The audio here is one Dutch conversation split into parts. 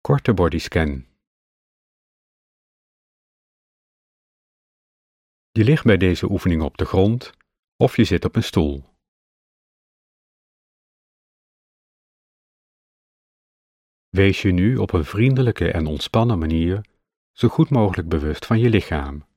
Korte bodyscan. Je ligt bij deze oefening op de grond of je zit op een stoel. Wees je nu op een vriendelijke en ontspannen manier zo goed mogelijk bewust van je lichaam.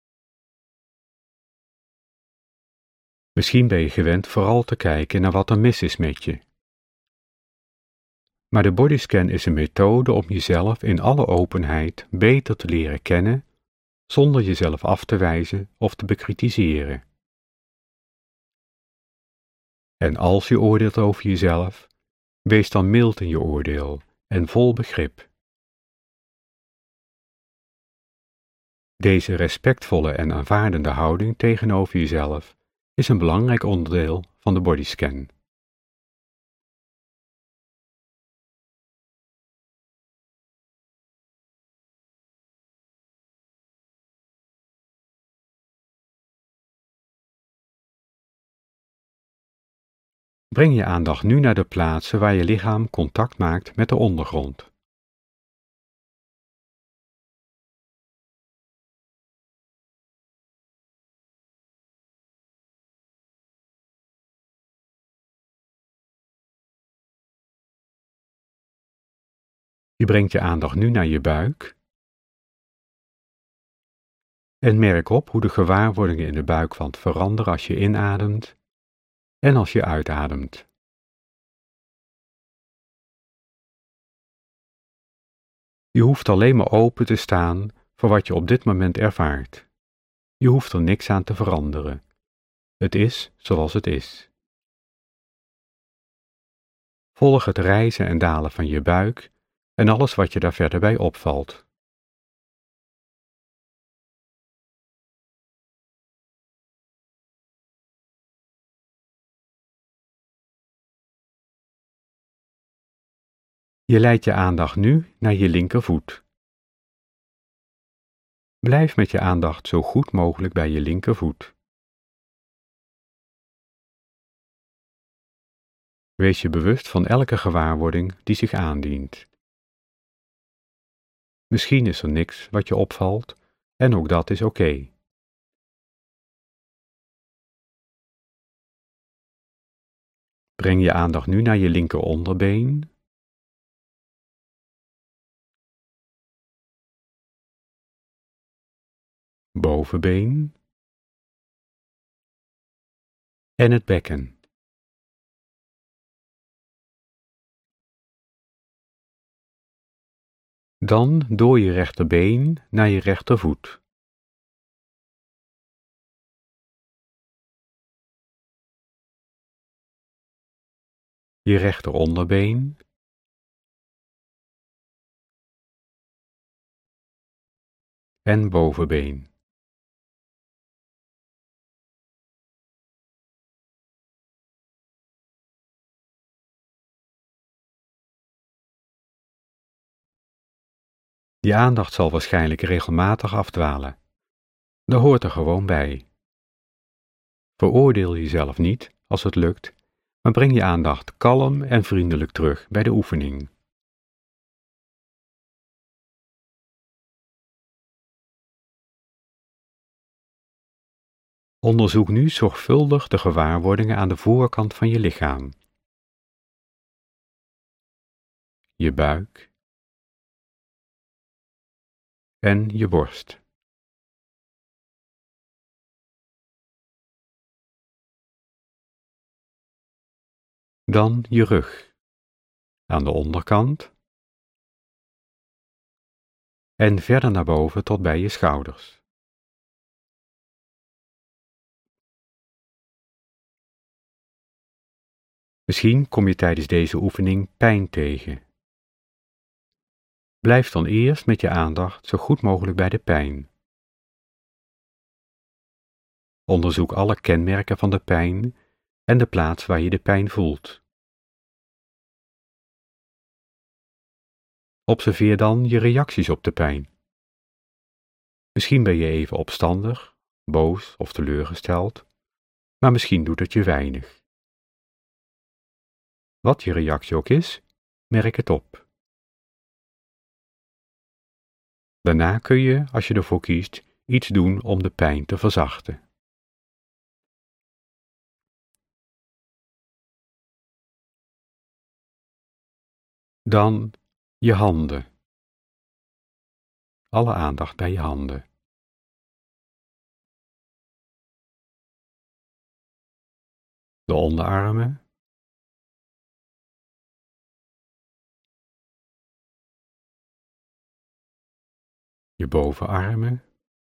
Misschien ben je gewend vooral te kijken naar wat er mis is met je. Maar de bodyscan is een methode om jezelf in alle openheid beter te leren kennen, zonder jezelf af te wijzen of te bekritiseren. En als je oordeelt over jezelf, wees dan mild in je oordeel en vol begrip. Deze respectvolle en aanvaardende houding tegenover jezelf is een belangrijk onderdeel van de bodyscan. Breng je aandacht nu naar de plaatsen waar je lichaam contact maakt met de ondergrond. Je brengt je aandacht nu naar je buik en merk op hoe de gewaarwordingen in de buikwand veranderen als je inademt en als je uitademt. Je hoeft alleen maar open te staan voor wat je op dit moment ervaart. Je hoeft er niks aan te veranderen. Het is zoals het is. Volg het rijzen en dalen van je buik en alles wat je daar verder bij opvalt. Je leidt je aandacht nu naar je linkervoet. Blijf met je aandacht zo goed mogelijk bij je linkervoet. Wees je bewust van elke gewaarwording die zich aandient. Misschien is er niks wat je opvalt en ook dat is oké. Breng je aandacht nu naar je linker onderbeen. Bovenbeen en het bekken. Dan door je rechterbeen naar je rechtervoet. Je rechteronderbeen en bovenbeen. Je aandacht zal waarschijnlijk regelmatig afdwalen. Dat hoort er gewoon bij. Veroordeel jezelf niet als het lukt, maar breng je aandacht kalm en vriendelijk terug bij de oefening. Onderzoek nu zorgvuldig de gewaarwordingen aan de voorkant van je lichaam. Je buik en je borst. Dan je rug, aan de onderkant en verder naar boven tot bij je schouders. Misschien kom je tijdens deze oefening pijn tegen. Blijf dan eerst met je aandacht zo goed mogelijk bij de pijn. Onderzoek alle kenmerken van de pijn en de plaats waar je de pijn voelt. Observeer dan je reacties op de pijn. Misschien ben je even opstandig, boos of teleurgesteld, maar misschien doet het je weinig. Wat je reactie ook is, merk het op. Daarna kun je, als je ervoor kiest, iets doen om de pijn te verzachten. Dan je handen. Alle aandacht bij je handen. De onderarmen. Je bovenarmen.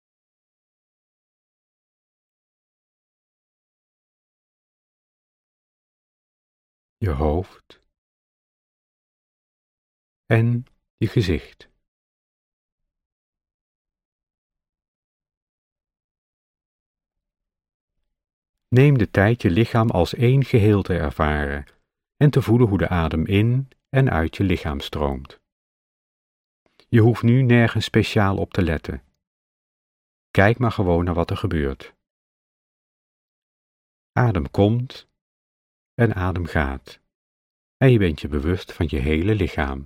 Je hoofd. En je gezicht. Neem de tijd je lichaam als één geheel te ervaren en te voelen hoe de adem in en uit je lichaam stroomt. Je hoeft nu nergens speciaal op te letten. Kijk maar gewoon naar wat er gebeurt. Adem komt en adem gaat. En je bent je bewust van je hele lichaam.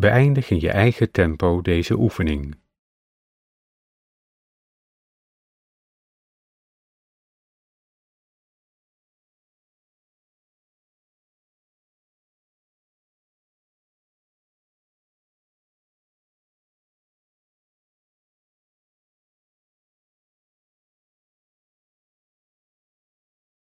Beëindig in je eigen tempo deze oefening.